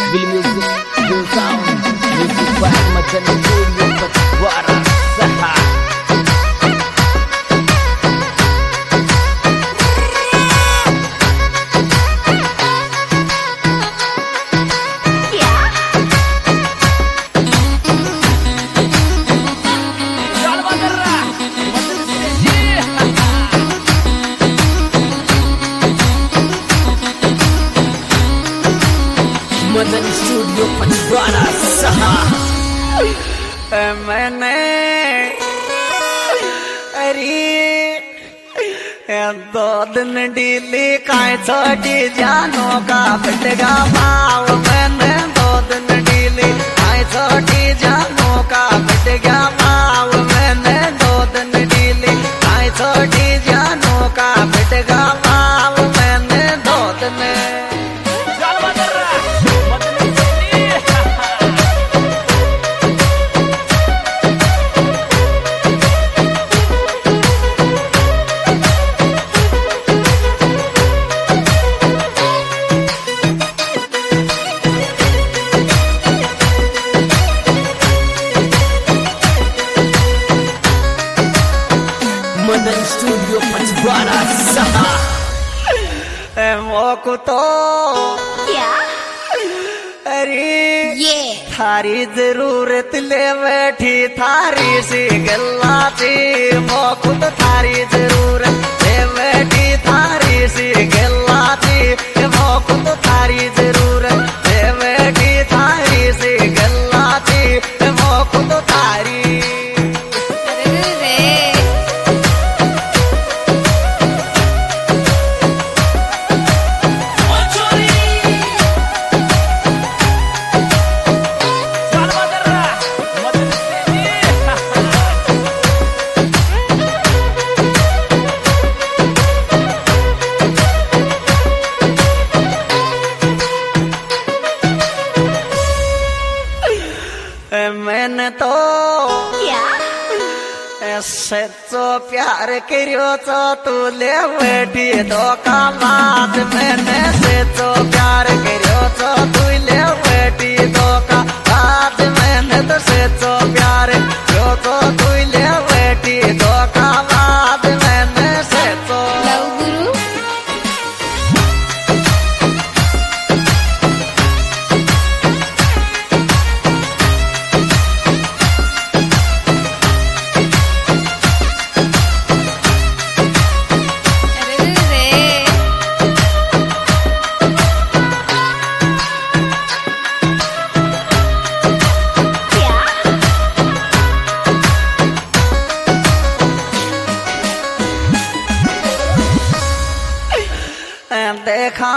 Feel music, feel sound. Music by Madan Studio Patwara Saha. Madan studio Panchwara Saha. मैंने अरे दो दिन डीली काय छोटी जानो का बटगा भाव। मैंने दो दिन डीली काय छोटी जानो का बटगा भाव। मैंने दो दिन डीली काय छोटी जानो का बटगा भाव। मैंने दो दिन मदन स्टूडियो पंचवाड़ा सहा। मोको तो क्या? अरे ये थारी जरूरत ले बैठी थारी सी गल्ला थी। मोको तो थारी जरूरत ले बैठी थारी सी गल्ला थी। मोको तो थारी जरूरत ले बैठी थारी सी गल्ला थी। मोको तो थारी रे मैंने तो क्या? सच्चो प्यार करियो तो तू ले बैठी धोखा बात। मैंने सच्चो प्यार करियो तो तू ले बैठी धोखा बात। मैंने तो सच्चो प्यार करियो तो तू ले बैठी धोखा बात। मैंने सच्चो लव गुरु देखा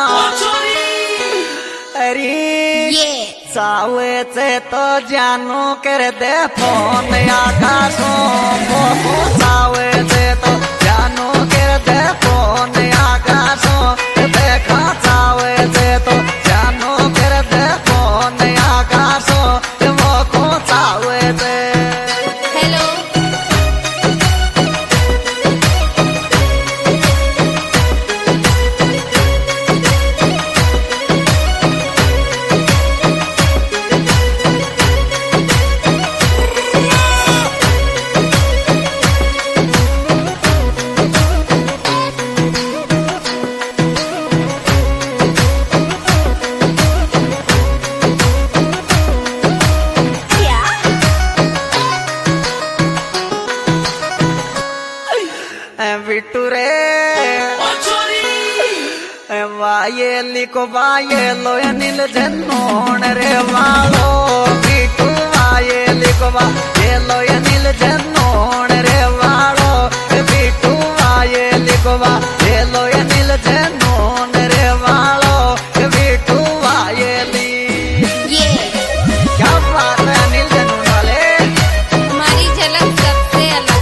अरे ये सावे से तो जानू कर दे फोन आकाशों को। सावे से तो जानू कर दे फोन आकाशों। देखा सावे से तो जानू कर दे फोन आकाशों। वो को सावे से हेलो क्या? बिट्टू रे वाये लिखो वाये लो नील जनोण रे वालो। बिट्टू वाये लिखो वाये लो नील जनोण रे वालो। बिट्टू वाये लिखो वाये लो नील जनोण रे वालो। बिट्टू वाये ली ये क्या बात है नील जनोण वाले। हमारी झलक सबसे अलग।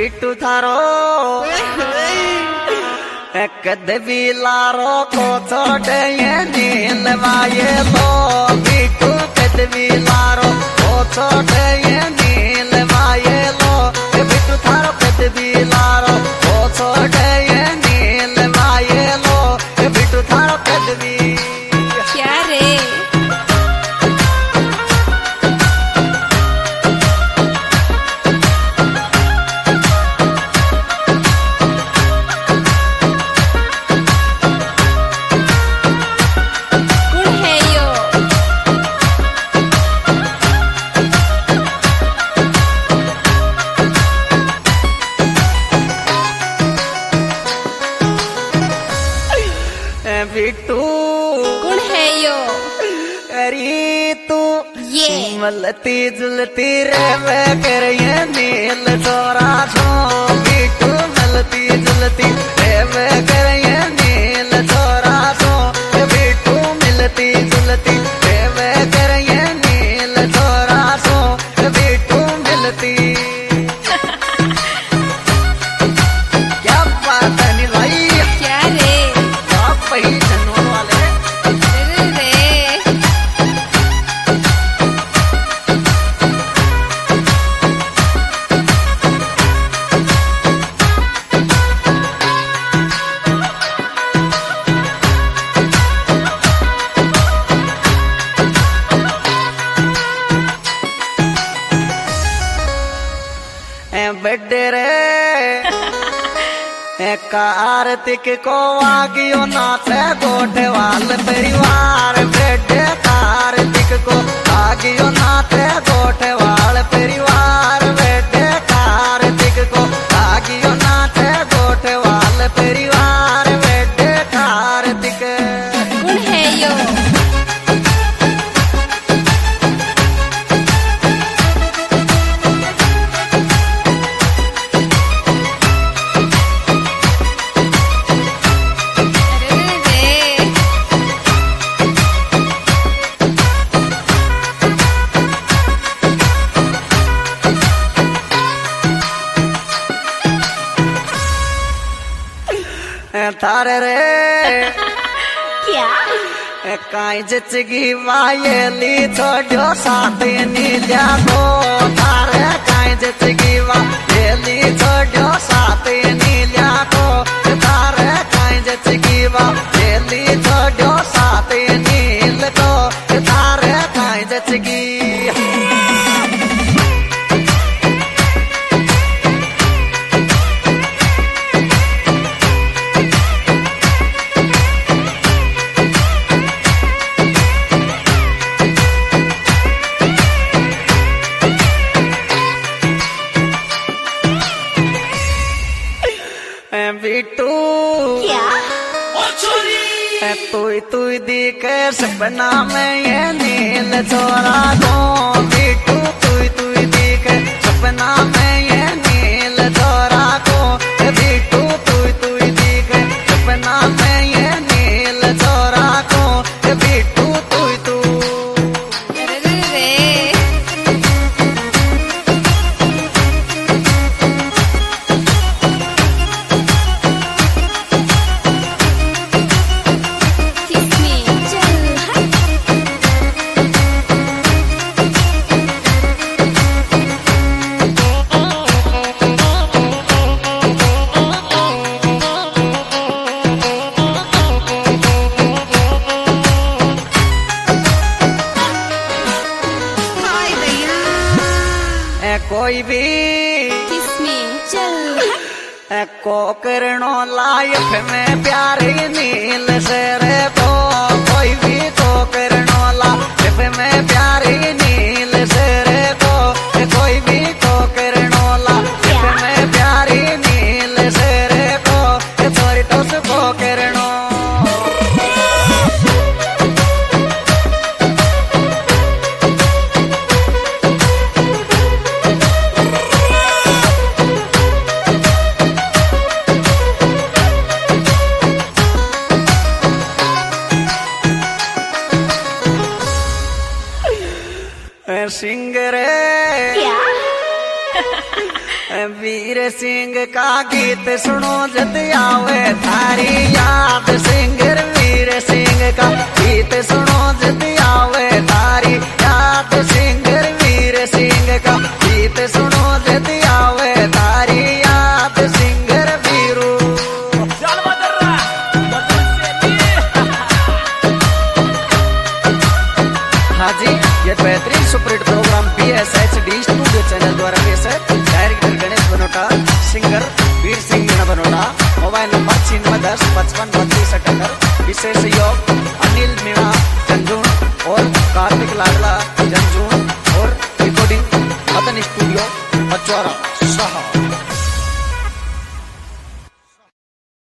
बिट्टू थारो कद भी लारो को छोटे ये नीलवाये लो बिट्टू कद भी लारो को छोटे ये नीलवाये लो बिट्टू थारो कद भी लारो को छोटे ये नीलवाये लो बिट्टू थारो कद भी क्या रे बिट्टू कौन है यो अरे तू ये मलती जुलती रे वे कर ये नील छोरा छो बिट्टू मलती जुलती रे वे कर ये नील छोरा छो बिट्टू मिलती जुलती रे वे कर ये नील छोरा छो बिट्टू मिलती क्या बात है नी भाई क्या रे आप ही जनों वाले अरे रे बड्डे रे कार्तिक को आगियो नाचे गोठवाल परिवार बेटे कार्तिक को आगियो नाचे गोठवाल परिवार बेटे कार्तिक को आगियो नाचे गोठवाल परिवार बेटे कार्तिक कौन है यो अरे रे थारे रे क्या काई जचगी वायली छोड़ो साथ नीलिया को थारे काई जचगी वायली छोड़ो साथ नीलिया को थारे काई जचगी वायली छोड़ो साथ नील को थारे काई जचगी बिट्टू क्या तू दिखे सपना में ये नील छोरा को बिट्टू तू दिखे सपना में ये नील छोरा को बिट्टू तू दिखे सपना में ये नील छोरा को बिट्टू तू अरे रे किसने चल हट हाय भैया कोई भी किसने चल हट को करणो लाइफ में प्यारे नील से रे को कोई भी को करणो लाइफ में प्यारे नील से रे को कोई भी को करणो लाइफ में प्यारे नील से रे को थोड़ी तो को करणो सिंह रे क्या वीर सिंह का गीत सुनो जद आवे थारी याद। सिंगर वीर सिंह का गीत सुनो जद आवे थारी याद। सिंगर वीर सिंह का गीत सुनो जद आवे थारी याद। सिंगर वीरू हाँ जी, ये बेहतरीन superhit program BSHD studio channel द्वारा पेश है। Director Ganesh Banota, singer Veer Singh Banota. Mobile number 9610553278। विशेष सहयोग